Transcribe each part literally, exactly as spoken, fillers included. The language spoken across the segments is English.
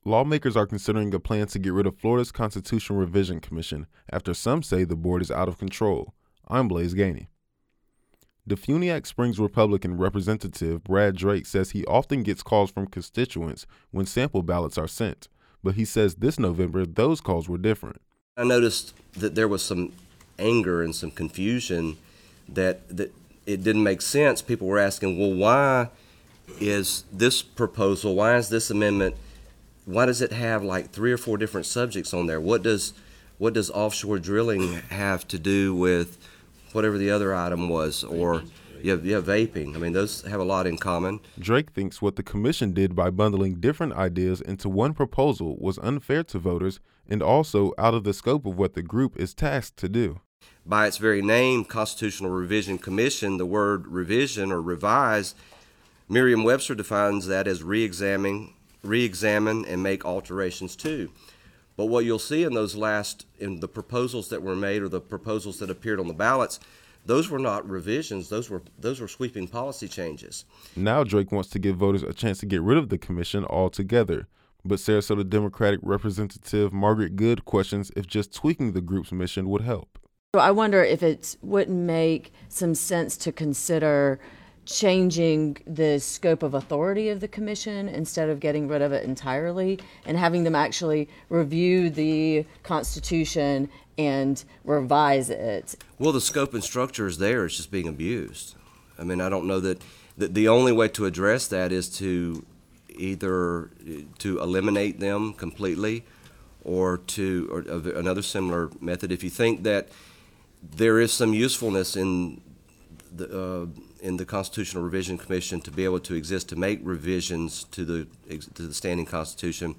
Lawmakers are considering a plan to get rid of Florida's Constitutional Revision Commission after some say the board is out of control. I'm Blaze Gainey. Defuniak Springs Republican Representative Brad Drake says he often gets calls from constituents when sample ballots are sent, but he says this November those calls were different. I noticed that there was some anger and some confusion that, that it didn't make sense. People were asking, well, why is this proposal, why is this amendment, why does it have like three or four different subjects on there? What does what does offshore drilling have to do with whatever the other item was? Or yeah, yeah, vaping. I mean, those have a lot in common. Drake thinks what the commission did by bundling different ideas into one proposal was unfair to voters and also out of the scope of what the group is tasked to do. By its very name, Constitutional Revision Commission, the word revision or revise, Merriam-Webster defines that as re-examine, re-examine and make alterations to. But what you'll see in those last, in the proposals that were made or the proposals that appeared on the ballots, those were not revisions, those were those were sweeping policy changes. Now Drake wants to give voters a chance to get rid of the commission altogether. But Sarasota Democratic Representative Margaret Good questions if just tweaking the group's mission would help. I wonder if it wouldn't make some sense to consider changing the scope of authority of the commission instead of getting rid of it entirely and having them actually review the Constitution and revise it. Well, the scope and structure is there. It's just being abused. I mean, I don't know that, that the only way to address that is to either to eliminate them completely or to or another similar method. If you think that there is some usefulness in the uh, in the Constitutional Revision Commission to be able to exist to make revisions to the to the standing Constitution,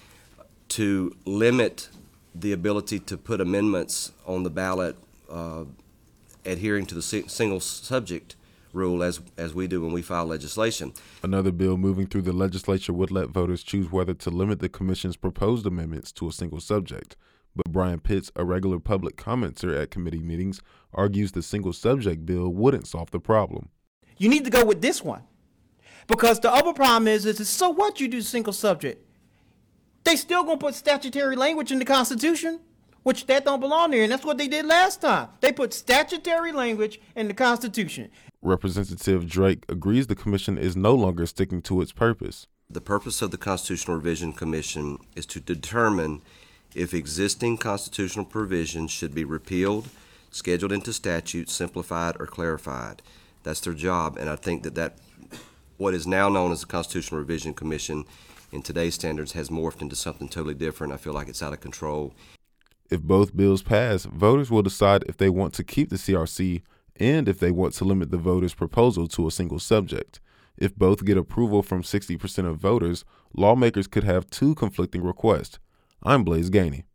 to limit the ability to put amendments on the ballot uh, adhering to the single subject rule as as we do when we file legislation. Another bill moving through the legislature would let voters choose whether to limit the commission's proposed amendments to a single subject. But Brian Pitts, a regular public commenter at committee meetings, argues the single subject bill wouldn't solve the problem. You need to go with this one. Because the other problem is, is so what you do single subject? They still gonna put statutory language in the Constitution, which that don't belong there, and that's what they did last time. They put statutory language in the Constitution. Representative Drake agrees the commission is no longer sticking to its purpose. The purpose of the Constitutional Revision Commission is to determine if existing constitutional provisions should be repealed, scheduled into statute, simplified, or clarified. That's their job, and I think that, that what is now known as the Constitutional Revision Commission in today's standards has morphed into something totally different. I feel like it's out of control. If both bills pass, voters will decide if they want to keep the C R C and if they want to limit the voters' proposal to a single subject. If both get approval from sixty percent of voters, lawmakers could have two conflicting requests. I'm Blaze Gainey.